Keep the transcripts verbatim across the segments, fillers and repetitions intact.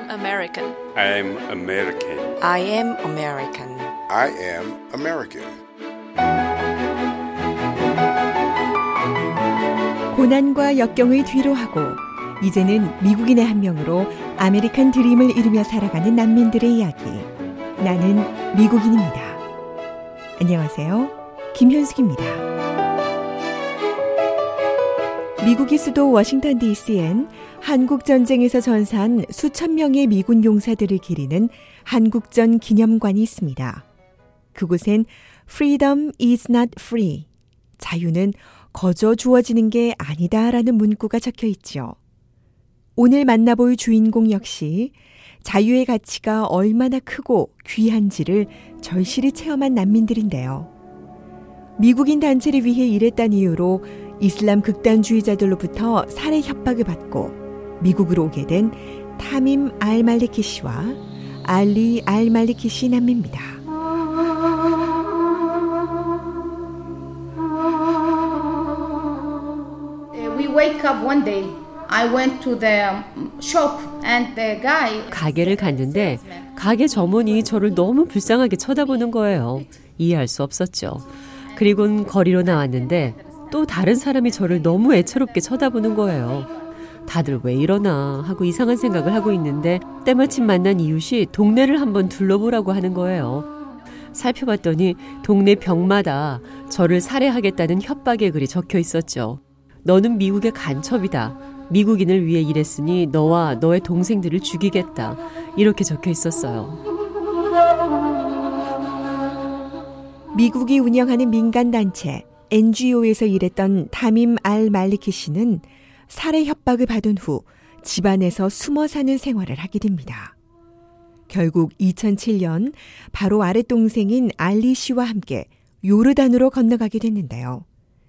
American. I'm American. I am American. I am American. 고난과 역경을 뒤로하고 이제는 미국인의 한 명으로 아메리칸 드림을 이루며 살아가는 난민들의 이야기. 나는 미국인입니다. 안녕하세요. 김현숙입니다. 미국의 수도 워싱턴 디씨엔 한국전쟁에서 전사한 수천 명의 미군 용사들을 기리는 한국전 기념관이 있습니다. 그곳엔 Freedom is not free. 자유는 거저 주어지는 게 아니다라는 문구가 적혀 있죠. 오늘 만나볼 주인공 역시 자유의 가치가 얼마나 크고 귀한지를 절실히 체험한 난민들인데요. 미국인 단체를 위해 일했다는 이유로 이슬람 극단주의자들로부터 살해 협박을 받고 미국으로 오게 된 타밈 알말리키 씨와 알리 알말리키 씨 남매입니다. We wake up one day. I went to the shop and the guy 가게를 갔는데 가게 점원이 저를 너무 불쌍하게 쳐다보는 거예요. 이해할 수 없었죠. 그리고는 거리로 나왔는데 또 다른 사람이 저를 너무 애처롭게 쳐다보는 거예요. 다들 왜 이러나 하고 이상한 생각을 하고 있는데 때마침 만난 이웃이 동네를 한번 둘러보라고 하는 거예요. 살펴봤더니 동네 벽마다 저를 살해하겠다는 협박의 글이 적혀 있었죠. 너는 미국의 간첩이다. 미국인을 위해 일했으니 너와 너의 동생들을 죽이겠다. 이렇게 적혀 있었어요. 미국이 운영하는 민간단체 엔지오에서 일했던 타밈 알 말리키 씨는 살해 협박을 받은 후 집안에서 숨어 사는 생활을 하게 됩니다. 결국 이천칠 년 바로 아랫동생인 알리 씨와 함께 요르단으로 건너가게 됐는데요.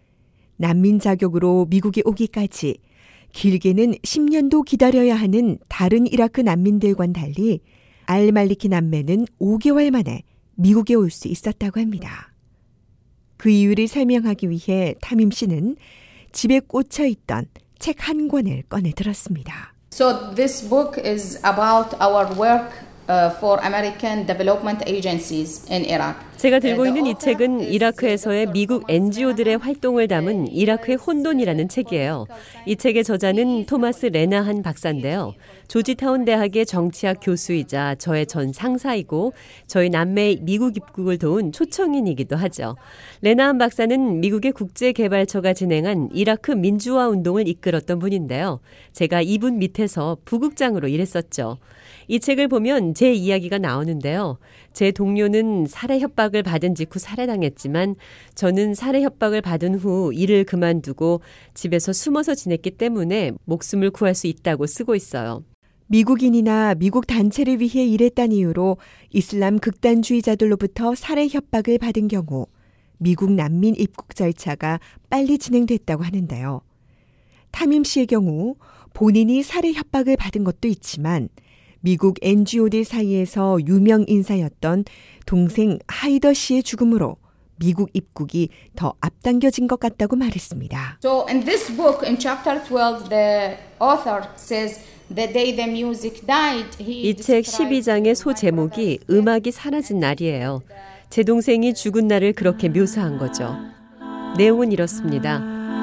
난민 자격으로 미국에 오기까지 길게는 십 년도 기다려야 하는 다른 이라크 난민들과는 달리 알말리키 남매는 오 개월 만에 미국에 올 수 있었다고 합니다. 그 이유를 설명하기 위해 타밈 씨는 집에 꽂혀 있던 책 한 권을 꺼내 들었습니다. So this book is about our work uh, for American development agencies in Iraq. 제가 들고 있는 이 책은 이라크에서의 미국 엔지오들의 활동을 담은 이라크의 혼돈이라는 책이에요. 이 책의 저자는 토마스 레나한 박사인데요. 조지타운 대학의 정치학 교수이자 저의 전 상사이고 저희 남매의 미국 입국을 도운 초청인이기도 하죠. 레나한 박사는 미국의 국제개발처가 진행한 이라크 민주화 운동을 이끌었던 분인데요. 제가 이분 밑에서 부국장으로 일했었죠. 이 책을 보면 제 이야기가 나오는데요. 제 동료는 살해 협박을 받은 직후 살해당했지만 저는 살해 협박을 받은 후 일을 그만두고 집에서 숨어서 지냈기 때문에 목숨을 구할 수 있다고 쓰고 있어요. 미국인이나 미국 단체를 위해 일했다는 이유로 이슬람 극단주의자들로부터 살해 협박을 받은 경우 미국 난민 입국 절차가 빨리 진행됐다고 하는데요. 타밈 씨의 경우 본인이 살해 협박을 받은 것도 있지만 미국 엔지오들 사이에서 유명 인사였던 동생 하이더 씨의 죽음으로 미국 입국이 더 앞당겨진 것 같다고 말했습니다. So in this book, in chapter twelve, the author says the day the music died. 이 책 십이 장의 소 제목이 음악이 사라진 날이에요. 제 동생이 죽은 날을 그렇게 묘사한 거죠. 내용은 이렇습니다.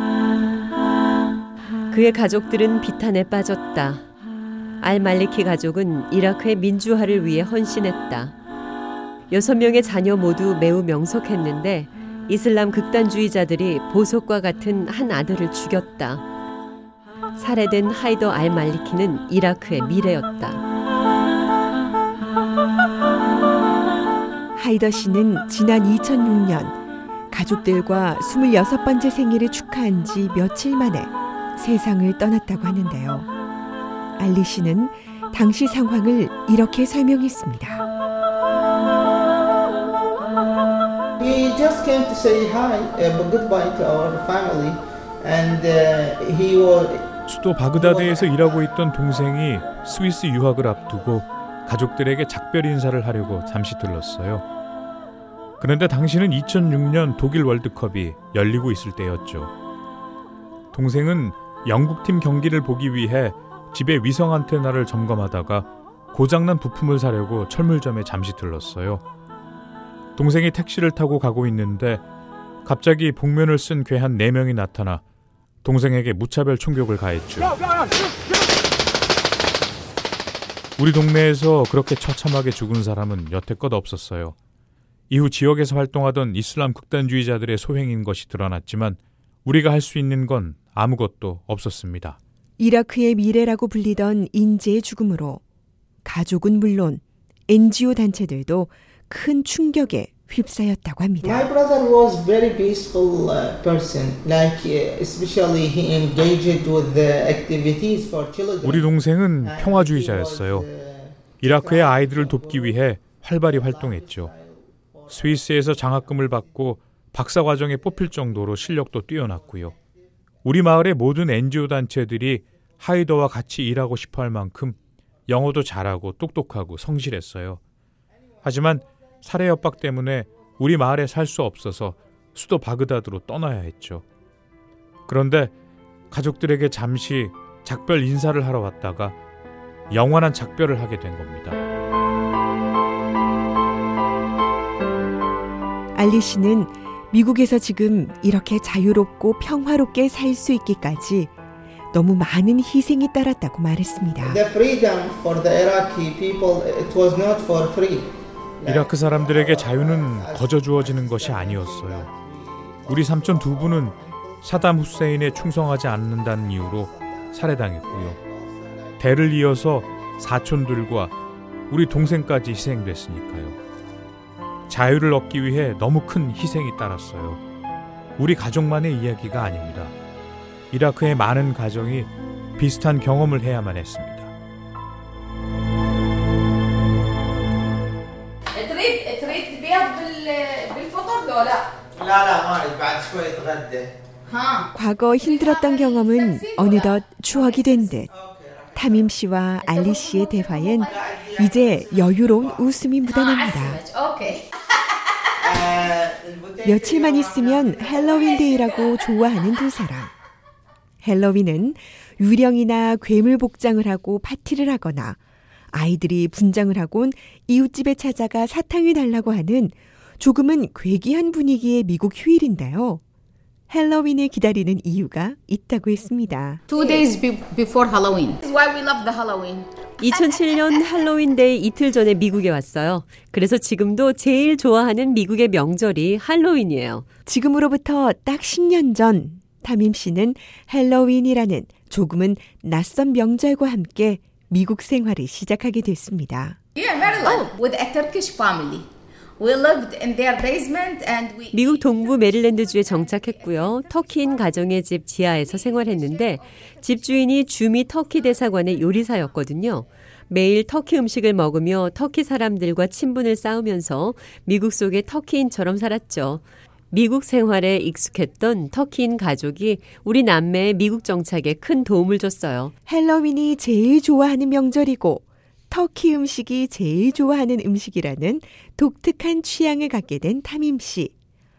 그의 가족들은 비탄에 빠졌다. 알말리키 가족은 이라크의 민주화를 위해 헌신했다. 여섯 명의 자녀 모두 매우 명석했는데 이슬람 극단주의자들이 보석과 같은 한 아들을 죽였다. 살해된 하이더 알말리키는 이라크의 미래였다. 하이더 씨는 지난 이천육 년 가족들과 스물여섯 번째 생일을 축하한 지 며칠 만에 세상을 떠났다고 하는데요. 알리 씨는 당시 상황을 이렇게 설명했습니다. He just came to say hi, uh, goodbye to our family, and uh, he was. 수도 바그다드에서 일하고 있던 동생이 스위스 유학을 앞두고 가족들에게 작별 인사를 하려고 잠시 들렀어요. 그런데 당시는 이천육 년 독일 월드컵이 열리고 있을 때였죠. 동생은 영국팀 경기를 보기 위해 집의 위성 안테나를 점검하다가 고장난 부품을 사려고 철물점에 잠시 들렀어요. 동생이 택시를 타고 가고 있는데 갑자기 복면을 쓴 괴한 네 명이 나타나 동생에게 무차별 총격을 가했죠. 우리 동네에서 그렇게 처참하게 죽은 사람은 여태껏 없었어요. 이후 지역에서 활동하던 이슬람 극단주의자들의 소행인 것이 드러났지만 우리가 할 수 있는 건 아무것도 없었습니다. 이라크의 미래라고 불리던 인재의 죽음으로 가족은 물론 엔지오 단체들도 큰 충격에 휩싸였다고 합니다. My brother was very peaceful uh, person, like uh, especially he engaged with the activities for children. 우리 동생은 평화주의자였어요. 이라크의 아이들을 돕기 위해 활발히 활동했죠. 스위스에서 장학금을 받고 박사과정에 뽑힐 정도로 실력도 뛰어났고요. 우리 마을의 모든 엔지오 단체들이 하이더와 같이 일하고 싶어 할 만큼 영어도 잘하고 똑똑하고 성실했어요. 하지만 살해 협박 때문에 우리 마을에 살 수 없어서 수도 바그다드로 떠나야 했죠. 그런데 가족들에게 잠시 작별 인사를 하러 왔다가 영원한 작별을 하게 된 겁니다. 알리 씨는 미국에서 지금 이렇게 자유롭고 평화롭게 살 수 있기까지 너무 많은 희생이 따랐다고 말했습니다. The freedom for the Iraqi people, it was not for free. 이라크 사람들에게 자유는 거저 주어지는 것이 아니었어요. 우리 삼촌 두 분은 사담 후세인에 충성하지 않는다는 이유로 살해당했고요. 대를 이어서 사촌들과 우리 동생까지 희생됐으니까요. 자유를 얻기 위해 너무 큰 희생이 따랐어요. 우리 가족만의 이야기가 아닙니다. 이라크의 많은 가정이 비슷한 경험을 해야만 했습니다. 과거 힘들었던 경험은 어느덧 추억이 된 듯 타밈 씨와 알리 씨의 대화엔 이제 여유로운 웃음이 묻어납니다. 며칠만 있으면 헬로윈 데이라고 좋아하는 두 사람. 헬로윈은 유령이나 괴물 복장을 하고 파티를 하거나 아이들이 분장을 하곤 이웃집에 찾아가 사탕을 달라고 하는 조금은 괴기한 분위기의 미국 휴일인데요. 헬로윈을 기다리는 이유가 있다고 했습니다. Two days be- before Halloween. This is why we love the Halloween. 이천칠 년 할로윈데이 이틀 전에 미국에 왔어요. 그래서 지금도 제일 좋아하는 미국의 명절이 할로윈이에요. 지금으로부터 딱 십 년 전 타밈 씨는 헬로윈이라는 조금은 낯선 명절과 함께 미국 생활을 시작하게 됐습니다. Yeah, Maryland with a Turkish family. We lived in their basement and we 미국 동부 메릴랜드주에 정착했고요. 터키인 가정의 집 지하에서 생활했는데 집주인이 주미 터키 대사관의 요리사였거든요. 매일 터키 음식을 먹으며 터키 사람들과 친분을 쌓으면서 미국 속의 터키인처럼 살았죠. 미국 생활에 익숙했던 터키인 가족이 우리 남매의 미국 정착에 큰 도움을 줬어요. 헬로윈이 제일 좋아하는 명절이고 터키 음식이 제일 좋아하는 음식이라는 독특한 취향을 갖게 된 타밈 씨.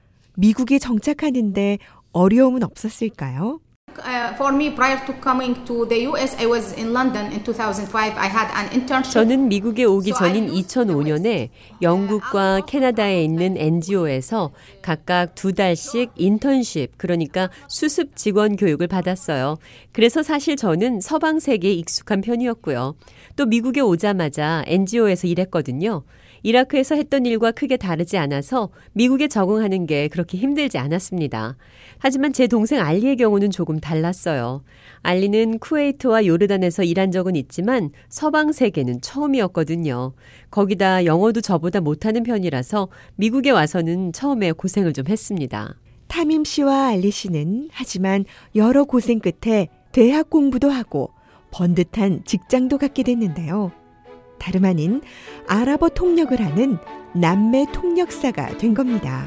미국에 정착하는데 어려움은 없었을까요? uh, for me prior to coming to the U S I was in London in two thousand five. I had an internship. 저는 미국에 오기 전인 이천오 년에 영국과 캐나다에 있는 엔지오에서 각각 두 달씩 인턴십, 그러니까 수습 직원 교육을 받았어요. 그래서 사실 저는 서방 세계에 익숙한 편이었고요. 또 미국에 오자마자 엔지오에서 일했거든요. 이라크에서 했던 일과 크게 다르지 않아서 미국에 적응하는 게 그렇게 힘들지 않았습니다. 하지만 제 동생 알리의 경우는 조금 달랐어요. 알리는 쿠웨이트와 요르단에서 일한 적은 있지만 서방 세계는 처음이었거든요. 거기다 영어도 저보다 못하는 편이라서 미국에 와서는 처음에 고생을 좀 했습니다. 타밈 씨와 알리 씨는 하지만 여러 고생 끝에 대학 공부도 하고 번듯한 직장도 갖게 됐는데요. 다름 아닌 아랍어 통역을 하는 남매 통역사가 된 겁니다.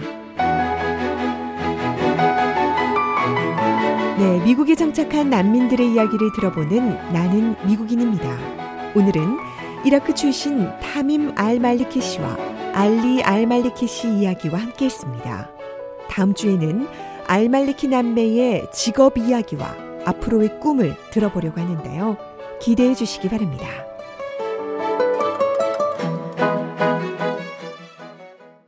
네, 미국에 정착한 난민들의 이야기를 들어보는 나는 미국인입니다. 오늘은 이라크 출신 타밈 알말리키 씨와 알리 알말리키 씨 이야기와 함께했습니다. 다음 주에는 알말리키 남매의 직업 이야기와 앞으로의 꿈을 들어보려고 하는데요. 기대해 주시기 바랍니다.